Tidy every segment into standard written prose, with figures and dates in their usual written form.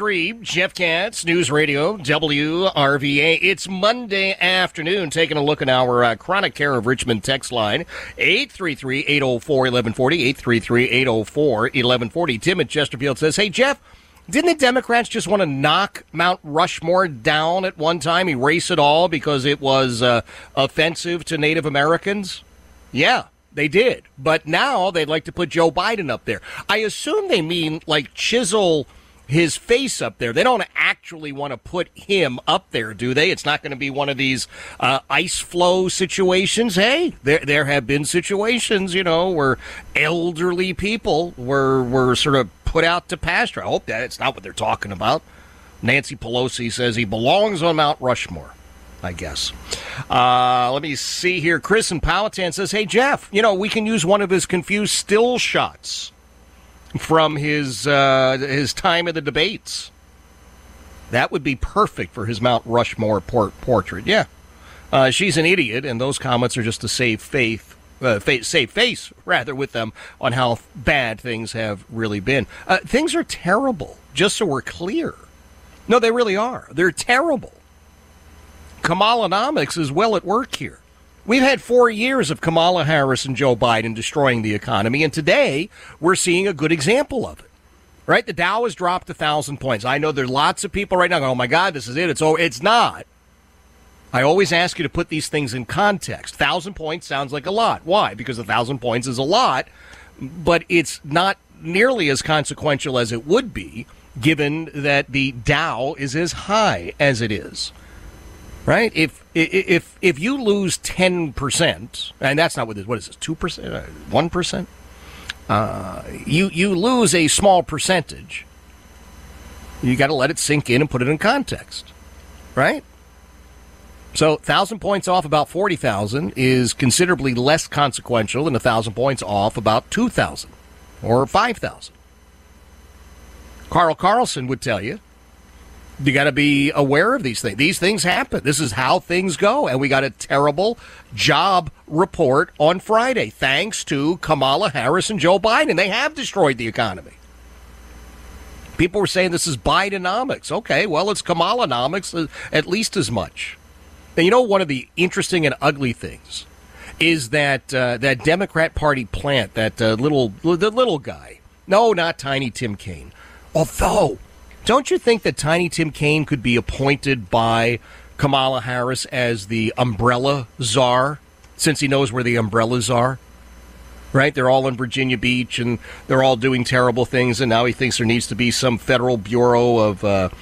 833, Jeff Katz, News Radio, WRVA. It's Monday afternoon. Taking a look at our Chronic Care of Richmond text line, 833-804-1140, 833-804-1140. Tim at Chesterfield says, hey, Jeff, didn't the Democrats just want to knock Mount Rushmore down at one time, erase it all because it was offensive to Native Americans? Yeah. They did, but now they'd like to put Joe Biden up there. I assume they mean like chisel his face up there. They don't actually want to put him up there, do they? It's not going to be one of these ice flow situations. Hey, there have been situations, where elderly people were sort of put out to pasture. I hope that's not what they're talking about. Nancy Pelosi says he belongs on Mount Rushmore, I guess. Let me see here. Chris in Powhatan says, hey, Jeff, we can use one of his confused still shots from his time at the debates. That would be perfect for his Mount Rushmore portrait. Yeah. She's an idiot, and those comments are just to save face with them on how bad things have really been. Things are terrible, just so we're clear. No, they really are. They're terrible. Kamalanomics is well at work here. We've had 4 years of Kamala Harris and Joe Biden destroying the economy, and today we're seeing a good example of it. Right? The Dow has dropped 1,000 points. I know there's lots of people right now going, oh, my God, this is it. It's not. I always ask you to put these things in context. 1,000 points sounds like a lot. Why? Because 1,000 points is a lot, but it's not nearly as consequential as it would be, given that the Dow is as high as it is. Right? If you lose 10%, and that's not what is this, 2%, 1%? You lose a small percentage. You got to let it sink in and put it in context. Right? So 1,000 points off about 40,000 is considerably less consequential than 1,000 points off about 2,000 or 5,000. Carl Carlson would tell you, you got to be aware of these things. These things happen. This is how things go. And we got a terrible job report on Friday, thanks to Kamala Harris and Joe Biden. They have destroyed the economy. People were saying this is Bidenomics. Okay, well, it's Kamalanomics at least as much. And one of the interesting and ugly things is that that Democrat Party plant, that the little guy. No, not Tiny Tim Kaine. Although, don't you think that Tiny Tim Kaine could be appointed by Kamala Harris as the umbrella czar, since he knows where the umbrellas are? Right? They're all in Virginia Beach, and they're all doing terrible things, and now he thinks there needs to be some federal bureau of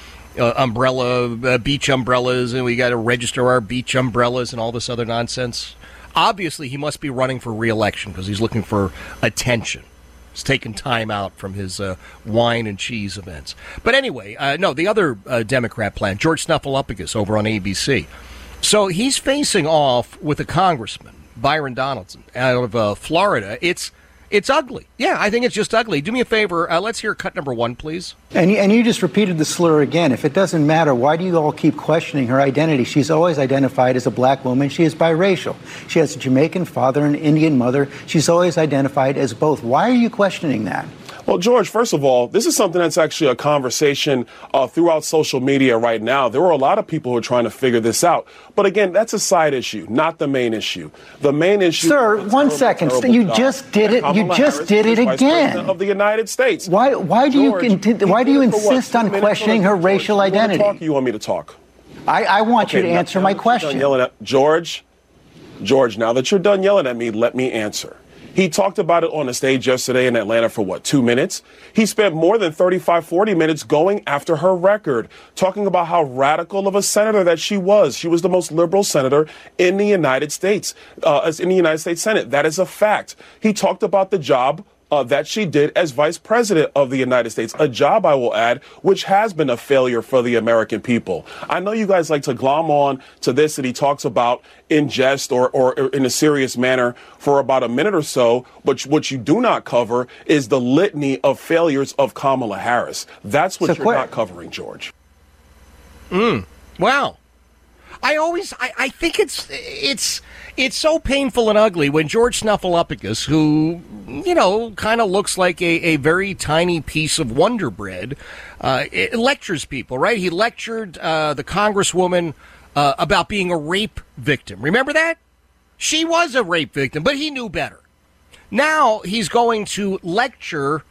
beach umbrellas, and we got to register our beach umbrellas and all this other nonsense. Obviously, he must be running for re-election because he's looking for attention. He's taken time out from his wine and cheese events. But anyway, no, the other Democrat plan, George Snuffleupagus over on ABC. So he's facing off with a congressman, Byron Donaldson, out of Florida. It's ugly. Yeah, I think it's just ugly. Do me a favor. Let's hear cut number one, please. And you just repeated the slur again. If it doesn't matter, why do you all keep questioning her identity? She's always identified as a black woman. She is biracial. She has a Jamaican father and an Indian mother. She's always identified as both. Why are you questioning that? Well, George, first of all, this is something that's actually a conversation throughout social media right now. There were a lot of people who are trying to figure this out. But again, that's a side issue, not the main issue. The main issue. Sir, one second. You just did it. You just did it again. Of the United States. Why do you insist on questioning her racial identity? You want me to talk? I want you to answer my question. George, now that you're done yelling at me, let me answer. He talked about it on the stage yesterday in Atlanta for, 2 minutes? He spent more than 35, 40 minutes going after her record, talking about how radical of a senator that she was. She was the most liberal senator in the United States, in the United States Senate. That is a fact. He talked about the job that she did as vice president of the United States, a job, I will add, which has been a failure for the American people. I know you guys like to glom on to this that he talks about in jest or in a serious manner for about a minute or so, but what you do not cover is the litany of failures of Kamala Harris. That's what you're not covering, George. Wow. I think it's so painful and ugly when George Snuffleupagus, who, kind of looks like a very tiny piece of Wonder Bread, lectures people, right? He lectured the Congresswoman about being a rape victim. Remember that? She was a rape victim, but he knew better. Now he's going to lecture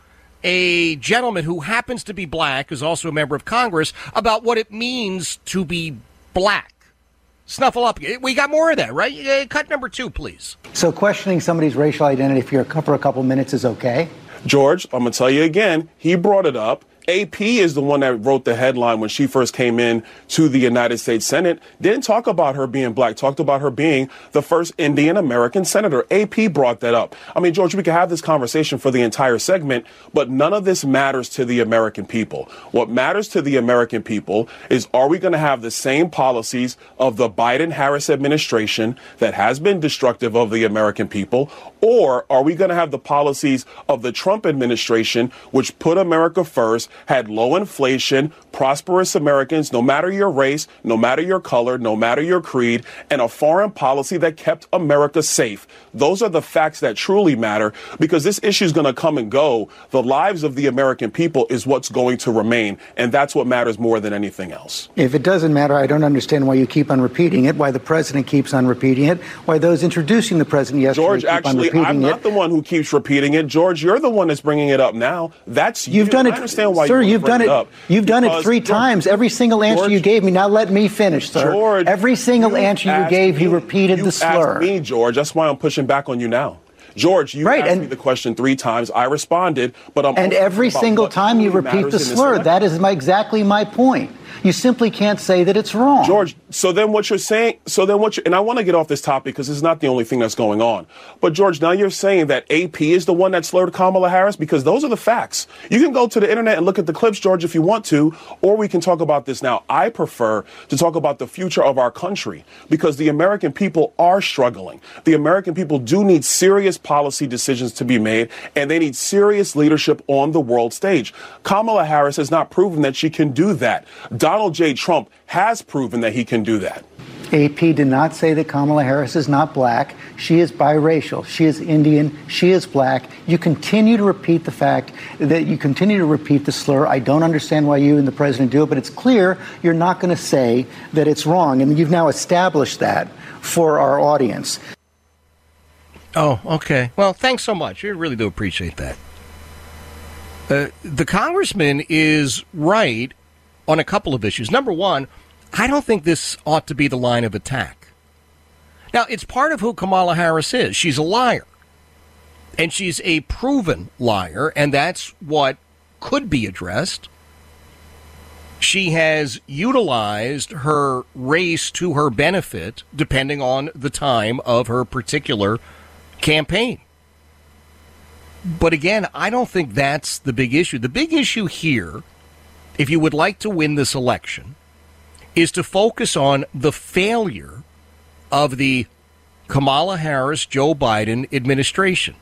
a gentleman who happens to be black, who's also a member of Congress, about what it means to be black. Snuffleupagus. We got more of that, right? Cut number 2, please. So questioning somebody's racial identity for a couple minutes is okay? George, I'm going to tell you again, he brought it up. AP is the one that wrote the headline when she first came in to the United States Senate. Didn't talk about her being black, talked about her being the first Indian American senator. AP brought that up. I mean, George, we could have this conversation for the entire segment, but none of this matters to the American people. What matters to the American people is, are we going to have the same policies of the Biden-Harris administration that has been destructive of the American people, or are we going to have the policies of the Trump administration, which put America first, had low inflation, prosperous Americans, no matter your race, no matter your color, no matter your creed, and a foreign policy that kept America safe? Those are the facts that truly matter, because this issue is going to come and go. The lives of the American people is what's going to remain, and that's what matters more than anything else. If it doesn't matter, I don't understand why you keep on repeating it, why the president keeps on repeating it, why those introducing the president yesterday George, keep on actually, repeating I'm not the one who keeps repeating it. George, you're the one that's bringing it up now. That's you. You've done it. I understand why sir, you've done it. You've done it 3 times. Every single answer you gave me. Now let me finish, sir. George, every single answer you gave, you repeated the slur. Asked me, George. That's why I'm pushing back on you now. George, you asked me the question 3 times. I responded, but and every single time you repeat the slur. That is exactly my point. You simply can't say that it's wrong. George, so then what you're saying, and I want to get off this topic because it's not the only thing that's going on. But George, now you're saying that AP is the one that slurred Kamala Harris, because those are the facts. You can go to the internet and look at the clips, George, if you want to, or we can talk about this now. I prefer to talk about the future of our country, because the American people are struggling. The American people do need serious policy decisions to be made, and they need serious leadership on the world stage. Kamala Harris has not proven that she can do that. Donald J. Trump has proven that he can do that. AP did not say that Kamala Harris is not black. She is biracial. She is Indian. She is black. You continue to repeat the fact that you continue to repeat the slur. I don't understand why you and the president do it, but it's clear you're not going to say that it's wrong. And you've now established that for our audience. Oh, okay. Well, thanks so much. I really do appreciate that. The congressman is right on a couple of issues. Number one, I don't think this ought to be the line of attack. Now, it's part of who Kamala Harris is. She's a liar. And she's a proven liar, and that's what could be addressed. She has utilized her race to her benefit, depending on the time of her particular campaign. But again, I don't think that's the big issue. The big issue here, if you would like to win this election, is to focus on the failure of the Kamala Harris-Joe Biden administration.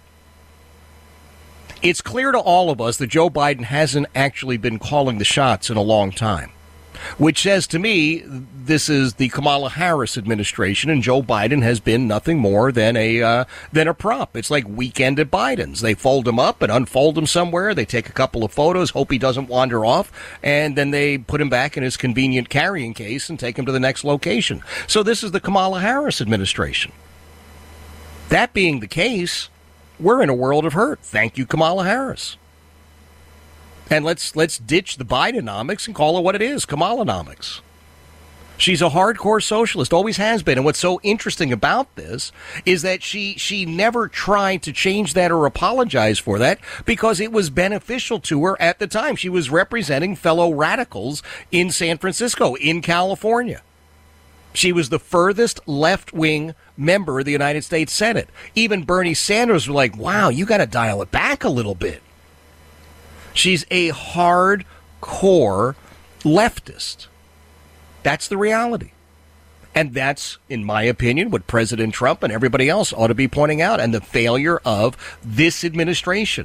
It's clear to all of us that Joe Biden hasn't actually been calling the shots in a long time, which says to me this is the Kamala Harris administration, and Joe Biden has been nothing more than a prop. It's like Weekend at Biden's. They fold him up and unfold him somewhere. They take a couple of photos, hope he doesn't wander off, and then they put him back in his convenient carrying case and take him to the next location. So this is the Kamala Harris administration. That being the case, we're in a world of hurt. Thank you, Kamala Harris. And let's ditch the Bidenomics and call it what it is, Kamalanomics. She's a hardcore socialist, always has been. And what's so interesting about this is that she never tried to change that or apologize for that, because it was beneficial to her at the time. She was representing fellow radicals in San Francisco, in California. She was the furthest left-wing member of the United States Senate. Even Bernie Sanders was like, wow, you got to dial it back a little bit. She's a hardcore leftist. That's the reality. And that's, in my opinion, what President Trump and everybody else ought to be pointing out, and the failure of this administration.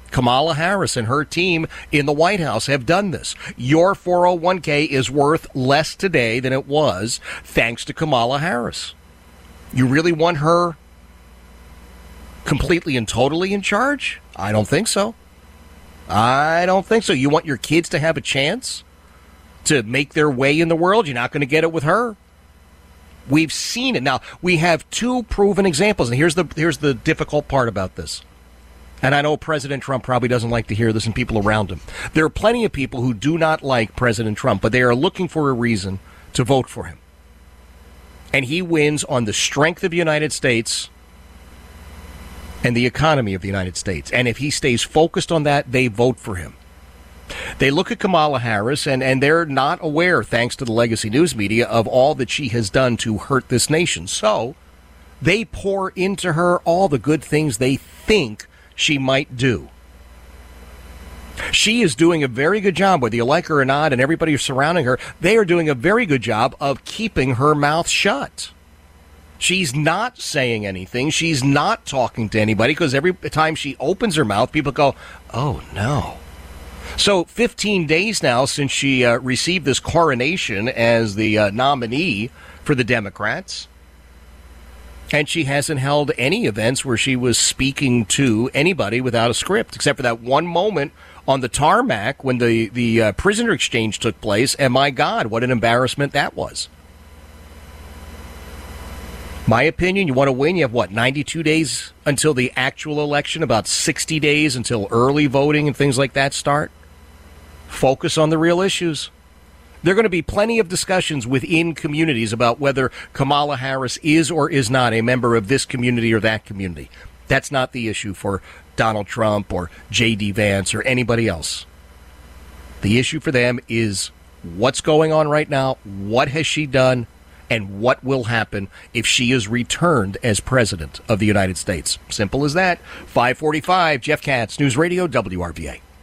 Kamala Harris and her team in the White House have done this. Your 401k is worth less today than it was thanks to Kamala Harris. You really want her completely and totally in charge? I don't think so. I don't think so. You want your kids to have a chance to make their way in the world? You're not going to get it with her. We've seen it. Now, we have two proven examples, and here's the difficult part about this. And I know President Trump probably doesn't like to hear this and people around him. There are plenty of people who do not like President Trump, but they are looking for a reason to vote for him. And he wins on the strength of the United States and the economy of the United States. And if he stays focused on that, they vote for him. They look at Kamala Harris, and they're not aware, thanks to the legacy news media, of all that she has done to hurt this nation. So they pour into her all the good things they think she might do. She is doing a very good job, whether you like her or not, and everybody surrounding her, they are doing a very good job of keeping her mouth shut. She's not saying anything. She's not talking to anybody, because every time she opens her mouth, people go, oh, no. So 15 days now since she received this coronation as the nominee for the Democrats, and she hasn't held any events where she was speaking to anybody without a script, except for that one moment on the tarmac when the prisoner exchange took place. And my God, what an embarrassment that was. My opinion, you want to win, you have, 92 days until the actual election, about 60 days until early voting and things like that start. Focus on the real issues. There are going to be plenty of discussions within communities about whether Kamala Harris is or is not a member of this community or that community. That's not the issue for Donald Trump or J.D. Vance or anybody else. The issue for them is what's going on right now, what has she done, and what will happen if she is returned as president of the United States. Simple as that. 545, Jeff Katz, News Radio, WRVA.